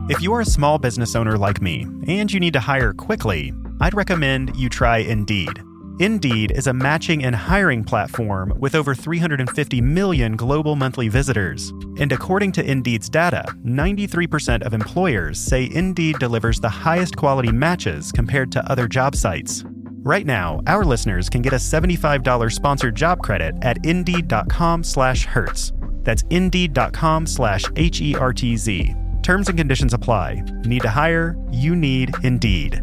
If you're a small business owner like me and you need to hire quickly, I'd recommend you try Indeed. Indeed is a matching and hiring platform with over 350 million global monthly visitors. And according to Indeed's data, 93% of employers say Indeed delivers the highest quality matches compared to other job sites. Right now, our listeners can get a $75 sponsored job credit at Indeed.com/Hertz. That's Indeed.com/HERTZ. Terms and conditions apply. Need to hire? You need Indeed.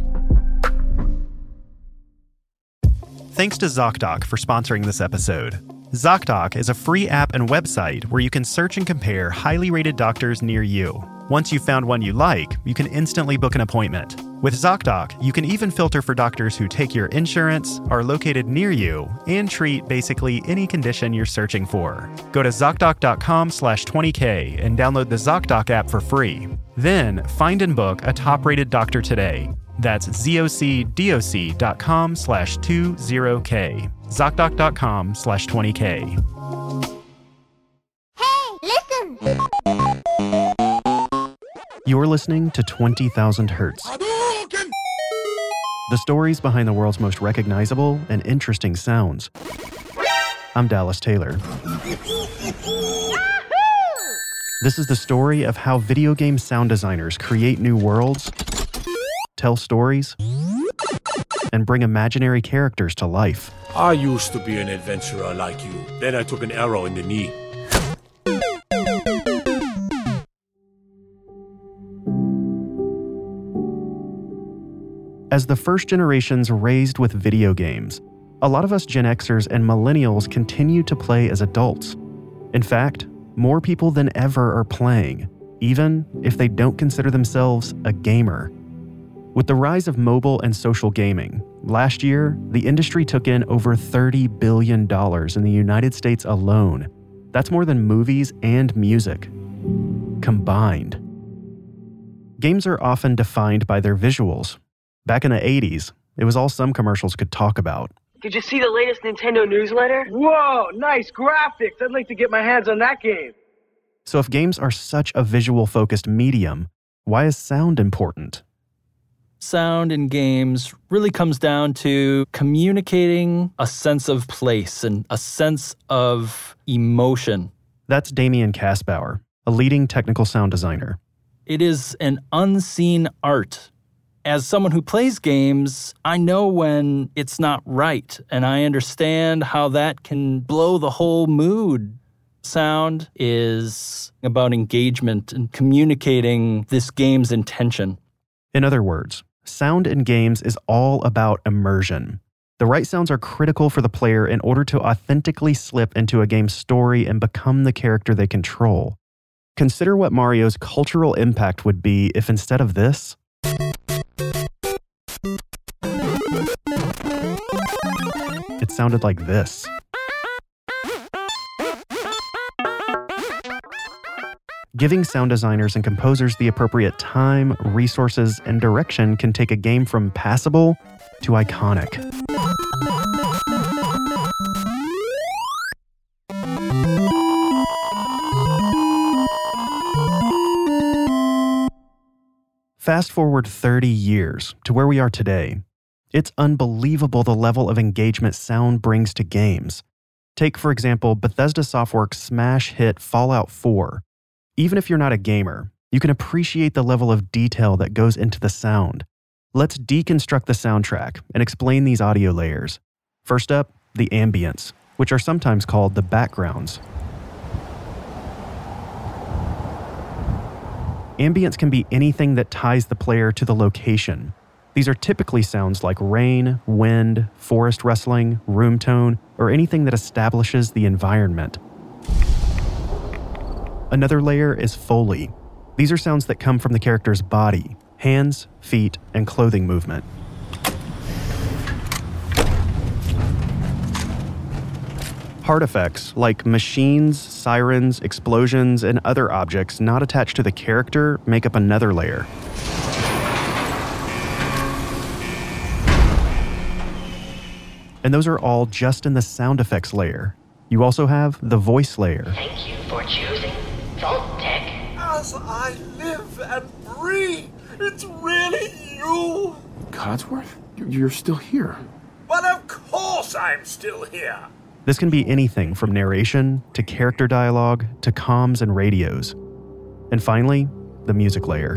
Thanks to ZocDoc for sponsoring this episode. ZocDoc is a free app and website where you can search and compare highly rated doctors near you. Once you've found one you like, you can instantly book an appointment. With ZocDoc, you can even filter for doctors who take your insurance, are located near you, and treat basically any condition you're searching for. Go to ZocDoc.com/20K and download the ZocDoc app for free. Then, find and book a top-rated doctor today. That's ZocDoc.com/20K. ZocDoc.com/20K. Hey, listen! You're listening to 20,000 Hertz. The stories behind the world's most recognizable and interesting sounds. I'm Dallas Taylor. This is the story of how video game sound designers create new worlds, tell stories, and bring imaginary characters to life. I used to be an adventurer like you. Then I took an arrow in the knee. As the first generations raised with video games, a lot of us Gen Xers and millennials continue to play as adults. In fact, more people than ever are playing, even if they don't consider themselves a gamer. With the rise of mobile and social gaming, last year, the industry took in over $30 billion in the United States alone. That's more than movies and music combined. Games are often defined by their visuals. Back in the 80s, it was all some commercials could talk about. Did you see the latest Nintendo newsletter? Whoa, nice graphics. I'd like to get my hands on that game. So if games are such a visual-focused medium, why is sound important? Sound in games really comes down to communicating a sense of place and a sense of emotion. That's Damian Kaspauer, a leading technical sound designer. It is an unseen art. As someone who plays games, I know when it's not right, and I understand how that can blow the whole mood. Sound is about engagement and communicating this game's intention. In other words, sound in games is all about immersion. The right sounds are critical for the player in order to authentically slip into a game's story and become the character they control. Consider what Mario's cultural impact would be if instead of this, it sounded like this. Giving sound designers and composers the appropriate time, resources, and direction can take a game from passable to iconic. Fast forward 30 years to where we are today. It's unbelievable the level of engagement sound brings to games. Take, for example, Bethesda Softworks' smash hit Fallout 4. Even if you're not a gamer, you can appreciate the level of detail that goes into the sound. Let's deconstruct the soundtrack and explain these audio layers. First up, the ambients, which are sometimes called the backgrounds. Ambients can be anything that ties the player to the location. These are typically sounds like rain, wind, forest rustling, room tone, or anything that establishes the environment. Another layer is Foley. These are sounds that come from the character's body, hands, feet, and clothing movement. Hard effects, like machines, sirens, explosions, and other objects not attached to the character, make up another layer. And those are all just in the sound effects layer. You also have the voice layer. Thank you for choosing Vault-Tec. As I live and free. It's really you. Codsworth? You're still here. But of course I'm still here. This can be anything from narration to character dialogue to comms and radios. And finally, the music layer.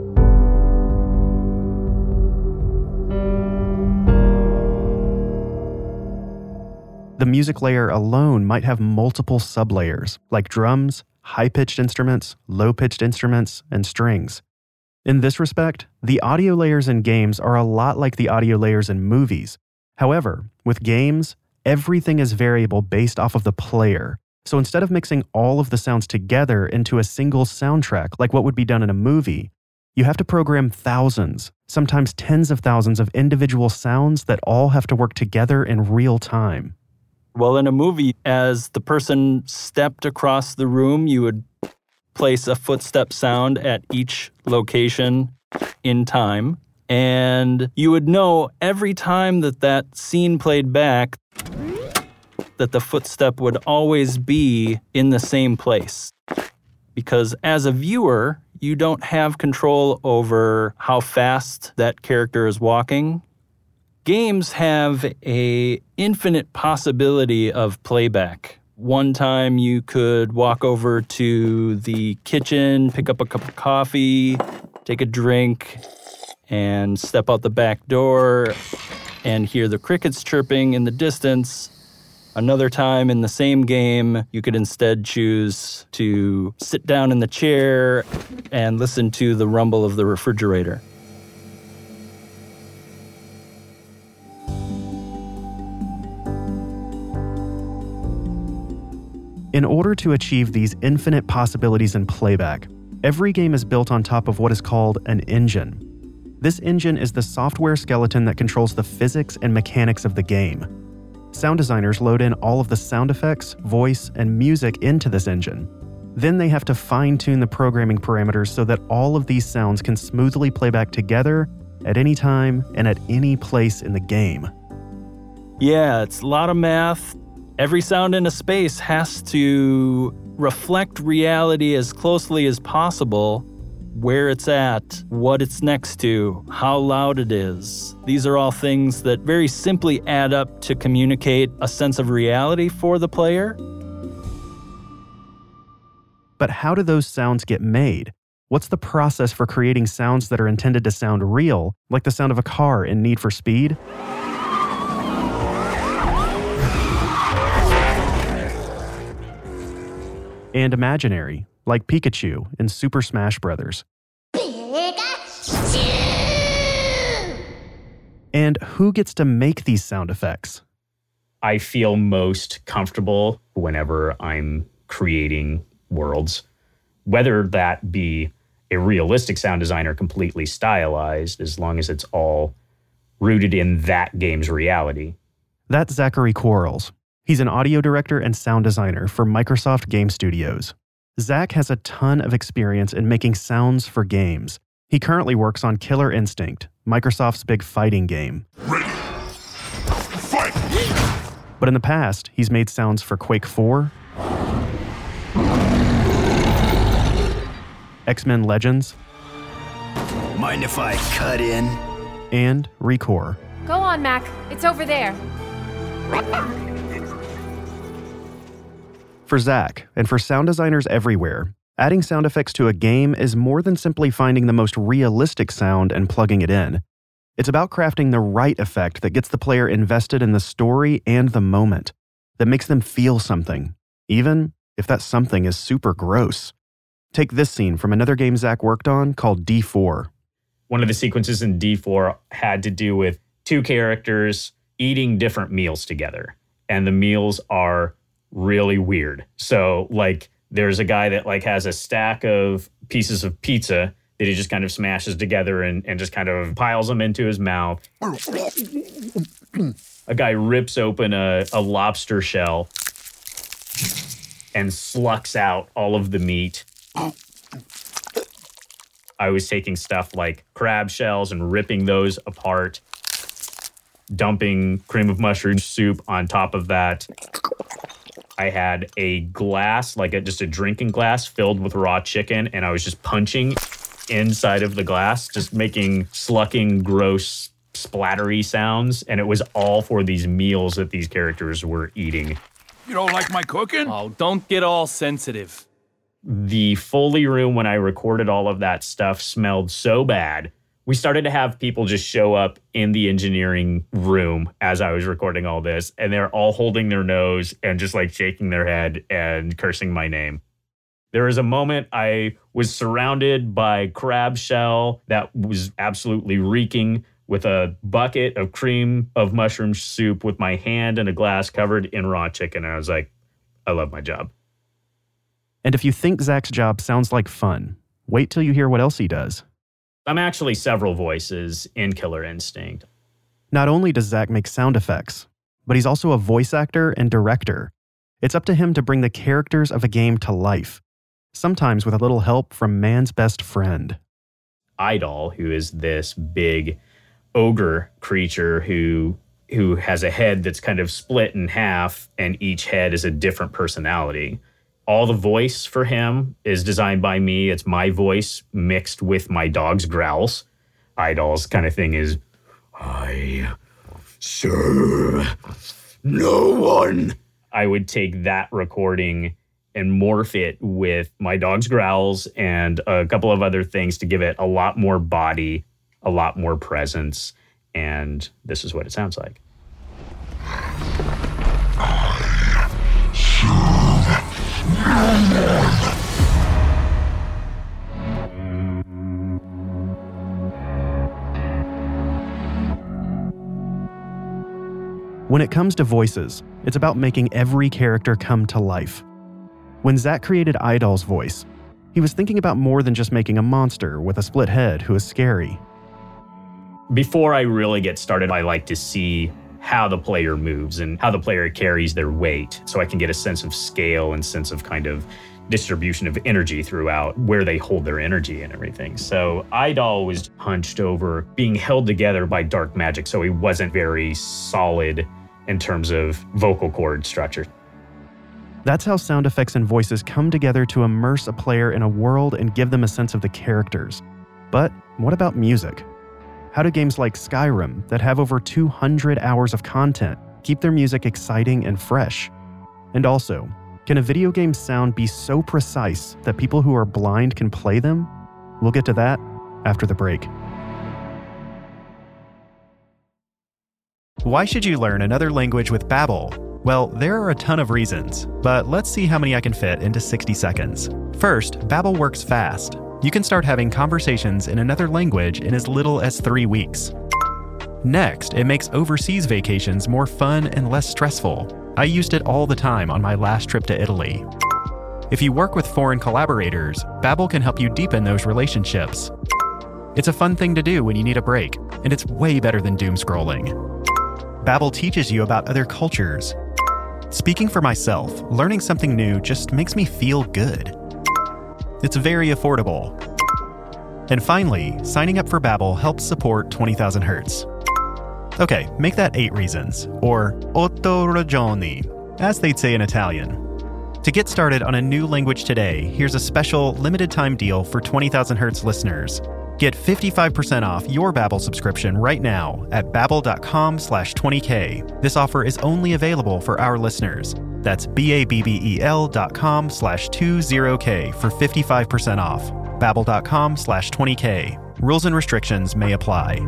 The music layer alone might have multiple sublayers, like drums, high-pitched instruments, low-pitched instruments, and strings. In this respect, the audio layers in games are a lot like the audio layers in movies. However, with games, everything is variable based off of the player. So instead of mixing all of the sounds together into a single soundtrack like what would be done in a movie, you have to program thousands, sometimes tens of thousands of individual sounds that all have to work together in real time. Well, in a movie, as the person stepped across the room, you would place a footstep sound at each location in time. And you would know every time that that scene played back that the footstep would always be in the same place. Because as a viewer, you don't have control over how fast that character is walking. Games have an infinite possibility of playback. One time you could walk over to the kitchen, pick up a cup of coffee, take a drink, and step out the back door and hear the crickets chirping in the distance. Another time in the same game, you could instead choose to sit down in the chair and listen to the rumble of the refrigerator. In order to achieve these infinite possibilities in playback, every game is built on top of what is called an engine. This engine is the software skeleton that controls the physics and mechanics of the game. Sound designers load in all of the sound effects, voice, and music into this engine. Then they have to fine-tune the programming parameters so that all of these sounds can smoothly play back together at any time and at any place in the game. Yeah, it's a lot of math. Every sound in a space has to reflect reality as closely as possible, where it's at, what it's next to, how loud it is. These are all things that very simply add up to communicate a sense of reality for the player. But how do those sounds get made? What's the process for creating sounds that are intended to sound real, like the sound of a car in Need for Speed? And imaginary, like Pikachu in Super Smash Bros. And who gets to make these sound effects? I feel most comfortable whenever I'm creating worlds, whether that be a realistic sound design or completely stylized, as long as it's all rooted in that game's reality. That's Zachary Quarles. He's an audio director and sound designer for Microsoft Game Studios. Zach has a ton of experience in making sounds for games. He currently works on Killer Instinct, Microsoft's big fighting game. Ready. Fight! But in the past, he's made sounds for Quake 4, X-Men Legends, Mind if I cut in? And ReCore. Go on, Mac. It's over there. For Zach, and for sound designers everywhere, adding sound effects to a game is more than simply finding the most realistic sound and plugging it in. It's about crafting the right effect that gets the player invested in the story and the moment, that makes them feel something, even if that something is super gross. Take this scene from another game Zach worked on called D4. One of the sequences in D4 had to do with two characters eating different meals together. And the meals are really weird. So, like, there's a guy that, like, has a stack of pieces of pizza that he just kind of smashes together and just kind of piles them into his mouth. A guy rips open a lobster shell and slucks out all of the meat. I was taking stuff like crab shells and ripping those apart, dumping cream of mushroom soup on top of that. I had a glass, like just a drinking glass filled with raw chicken, and I was just punching inside of the glass, just making slucking, gross, splattery sounds. And it was all for these meals that these characters were eating. You don't like my cooking? Oh, don't get all sensitive. The Foley room, when I recorded all of that stuff, smelled so bad. We started to have people just show up in the engineering room as I was recording all this, and they're all holding their nose and just like shaking their head and cursing my name. There was a moment I was surrounded by crab shell that was absolutely reeking, with a bucket of cream of mushroom soup with my hand and a glass covered in raw chicken. And I was like, I love my job. And if you think Zach's job sounds like fun, wait till you hear what else he does. I'm actually several voices in Killer Instinct. Not only does Zach make sound effects, but he's also a voice actor and director. It's up to him to bring the characters of a game to life, sometimes with a little help from man's best friend. Idol, who is this big ogre creature who has a head that's kind of split in half, and each head is a different personality. All the voice for him is designed by me. It's my voice mixed with my dog's growls. Idol's kind of thing is, I serve no one. I would take that recording and morph it with my dog's growls and a couple of other things to give it a lot more body, a lot more presence. And this is what it sounds like. When it comes to voices, it's about making every character come to life. When Zach created Idol's voice, he was thinking about more than just making a monster with a split head who is scary. Before I really get started, I like to see how the player moves and how the player carries their weight, so I can get a sense of scale and sense of kind of distribution of energy throughout, where they hold their energy and everything. So Idol was hunched over, being held together by dark magic, so he wasn't very solid in terms of vocal cord structure. That's how sound effects and voices come together to immerse a player in a world and give them a sense of the characters. But what about music? How do games like Skyrim, that have over 200 hours of content, keep their music exciting and fresh? And also, can a video game's sound be so precise that people who are blind can play them? We'll get to that after the break. Why should you learn another language with Babbel? Well, there are a ton of reasons, but let's see how many I can fit into 60 seconds. First, Babbel works fast. You can start having conversations in another language in as little as 3 weeks. Next, it makes overseas vacations more fun and less stressful. I used it all the time on my last trip to Italy. If you work with foreign collaborators, Babbel can help you deepen those relationships. It's a fun thing to do when you need a break, and it's way better than doom scrolling. Babbel teaches you about other cultures. Speaking for myself, learning something new just makes me feel good. It's very affordable. And finally, signing up for Babbel helps support 20,000 Hertz. Okay, make that 8 reasons, or 8 ragioni, as they'd say in Italian. To get started on a new language today, here's a special limited time deal for 20,000 Hertz listeners. Get 55% off your Babbel subscription right now at babbel.com/20k. This offer is only available for our listeners. That's babbel.com/20k for 55% off. babbel.com/20k. Rules and restrictions may apply.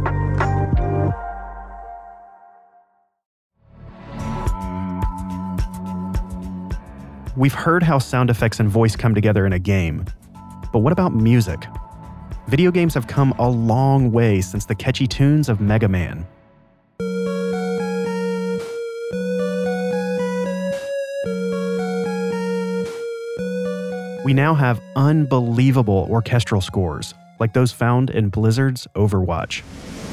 We've heard how sound effects and voice come together in a game. But what about music? Video games have come a long way since the catchy tunes of Mega Man. We now have unbelievable orchestral scores, like those found in Blizzard's Overwatch.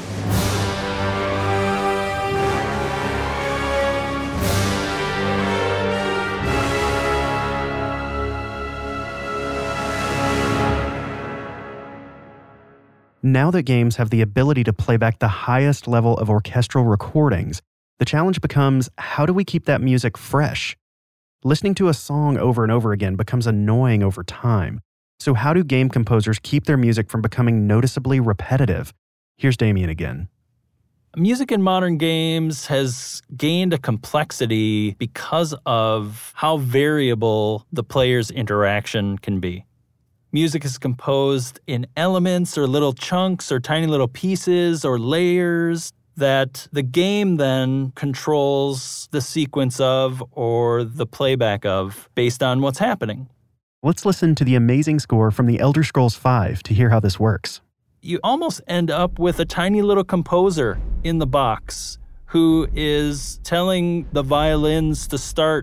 Now that games have the ability to play back the highest level of orchestral recordings, the challenge becomes, how do we keep that music fresh? Listening to a song over and over again becomes annoying over time, So how do game composers keep their music from becoming noticeably repetitive? Here's Damien again. Music in modern games has gained a complexity because of how variable the player's interaction can be. Music is composed in elements or little chunks or tiny little pieces or layers that the game then controls the sequence of or the playback of based on what's happening. Let's listen to the amazing score from The Elder Scrolls V to hear how this works. You almost end up with a tiny little composer in the box who is telling the violins to start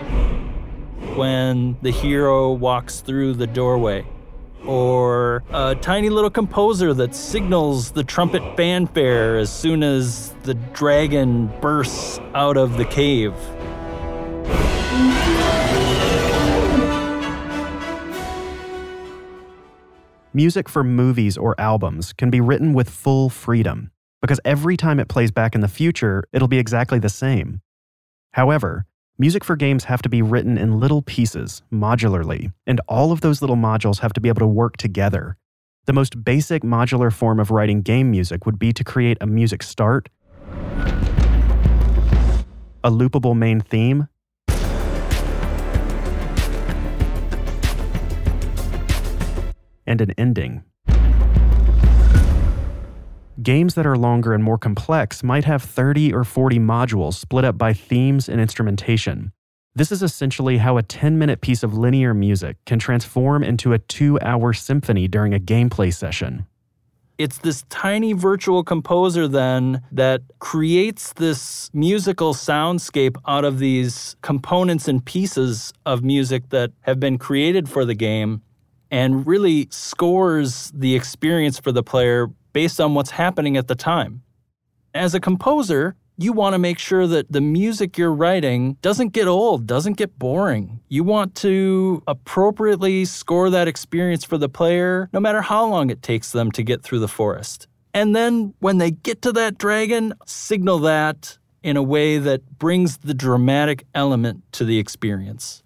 when the hero walks through the doorway, or a tiny little composer that signals the trumpet fanfare as soon as the dragon bursts out of the cave. Music for movies or albums can be written with full freedom, because every time it plays back in the future, it'll be exactly the same. However, music for games have to be written in little pieces, modularly, and all of those little modules have to be able to work together. The most basic modular form of writing game music would be to create a music start, a loopable main theme, and an ending. Games that are longer and more complex might have 30 or 40 modules split up by themes and instrumentation. This is essentially how a 10-minute piece of linear music can transform into a 2-hour symphony during a gameplay session. It's this tiny virtual composer then that creates this musical soundscape out of these components and pieces of music that have been created for the game, and really scores the experience for the player based on what's happening at the time. As a composer, you want to make sure that the music you're writing doesn't get old, doesn't get boring. You want to appropriately score that experience for the player, no matter how long it takes them to get through the forest. And then when they get to that dragon, signal that in a way that brings the dramatic element to the experience.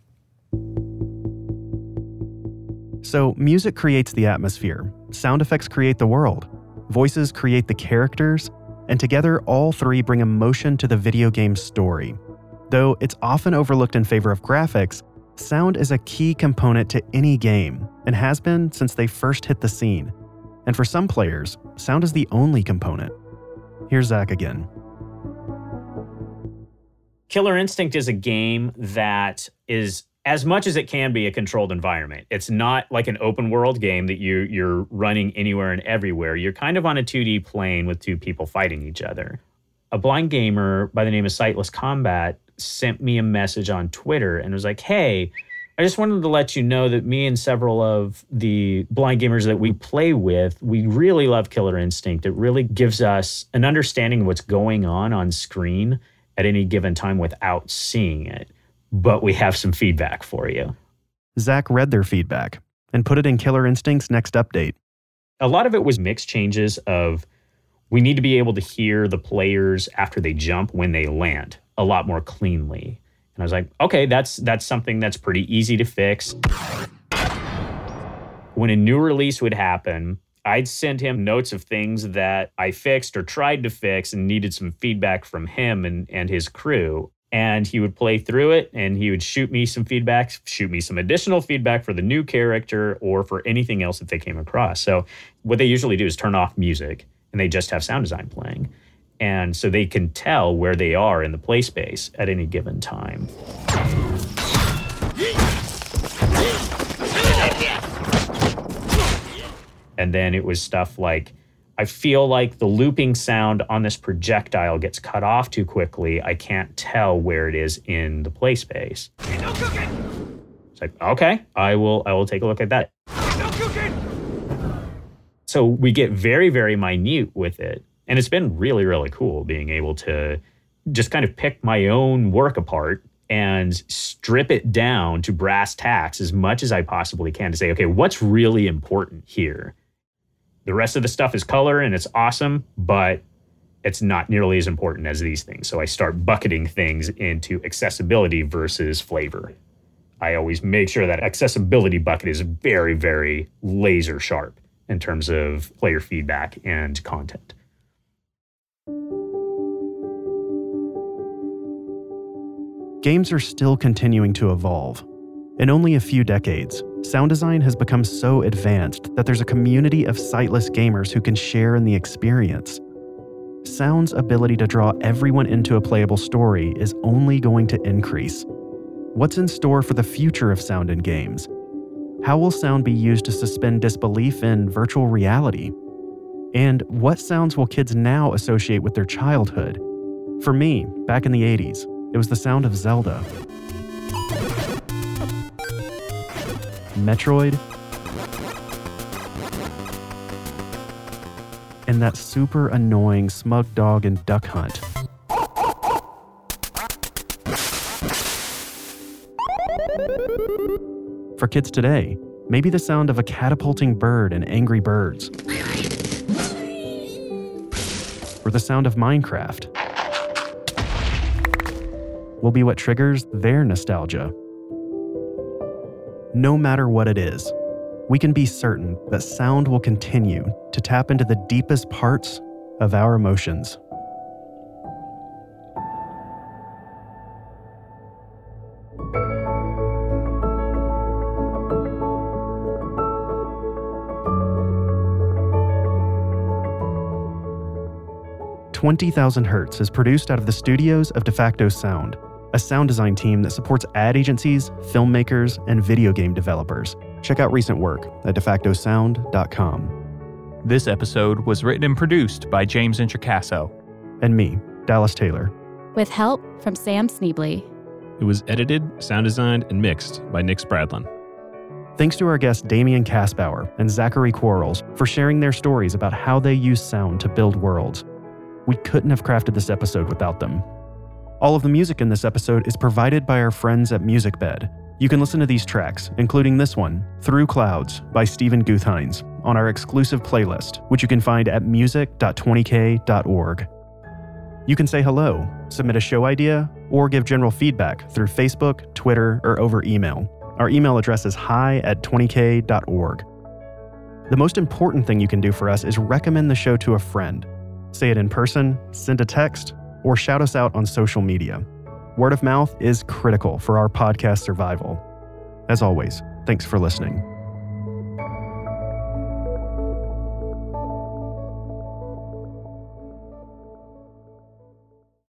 So, music creates the atmosphere, sound effects create the world, voices create the characters, and together all three bring emotion to the video game's story. Though it's often overlooked in favor of graphics, sound is a key component to any game, and has been since they first hit the scene. And for some players, sound is the only component. Here's Zach again. Killer Instinct is a game that is, as much as it can be, a controlled environment. It's not like an open world game that you're running anywhere and everywhere. You're kind of on a 2D plane with two people fighting each other. A blind gamer by the name of Sightless Combat sent me a message on Twitter and was like, hey, I just wanted to let you know that me and several of the blind gamers that we play with, we really love Killer Instinct. It really gives us an understanding of what's going on screen at any given time without seeing it. But we have some feedback for you. Zach read their feedback and put it in Killer Instinct's next update. A lot of it was mixed changes of, we need to be able to hear the players after they jump when they land a lot more cleanly. And I was like, okay, that's something that's pretty easy to fix. When a new release would happen, I'd send him notes of things that I fixed or tried to fix and needed some feedback from him and his crew. And he would play through it and he would shoot me some feedback, shoot me some additional feedback for the new character or for anything else that they came across. So what they usually do is turn off music and they just have sound design playing. And so they can tell where they are in the play space at any given time. And then it was stuff like, I feel like the looping sound on this projectile gets cut off too quickly. I can't tell where it is in the play space. No cooking! It's like, okay, I will take a look at that. No cooking! So we get very, very minute with it. And it's been really, really cool being able to just kind of pick my own work apart and strip it down to brass tacks as much as I possibly can to say, okay, what's really important here? The rest of the stuff is color and it's awesome, but it's not nearly as important as these things. So I start bucketing things into accessibility versus flavor. I always make sure that accessibility bucket is very, very laser sharp in terms of player feedback and content. Games are still continuing to evolve. In only a few decades, sound design has become so advanced that there's a community of sightless gamers who can share in the experience. Sound's ability to draw everyone into a playable story is only going to increase. What's in store for the future of sound in games? How will sound be used to suspend disbelief in virtual reality? And what sounds will kids now associate with their childhood? For me, back in the 80s, it was the sound of Zelda, Metroid, and that super annoying Smug Dog and Duck Hunt. For kids today, maybe the sound of a catapulting bird in Angry Birds, or the sound of Minecraft, will be what triggers their nostalgia. No matter what it is, we can be certain that sound will continue to tap into the deepest parts of our emotions. "20,000 Hertz" is produced out of the studios of DeFacto Sound, a sound design team that supports ad agencies, filmmakers, and video game developers. Check out recent work at defactosound.com. This episode was written and produced by James Introcaso. And me, Dallas Taylor. With help from Sam Sneebly. It was edited, sound designed, and mixed by Nick Spradlin. Thanks to our guests Damian Kaspauer and Zachary Quarles for sharing their stories about how they use sound to build worlds. We couldn't have crafted this episode without them. All of the music in this episode is provided by our friends at MusicBed. You can listen to these tracks, including this one, Through Clouds by Stephen Guthines, on our exclusive playlist, which you can find at music.20k.org. You can say hello, submit a show idea, or give general feedback through Facebook, Twitter, or over email. Our email address is hi@20k.org. The most important thing you can do for us is recommend the show to a friend. Say it in person, send a text, or shout us out on social media. Word of mouth is critical for our podcast survival. As always, thanks for listening.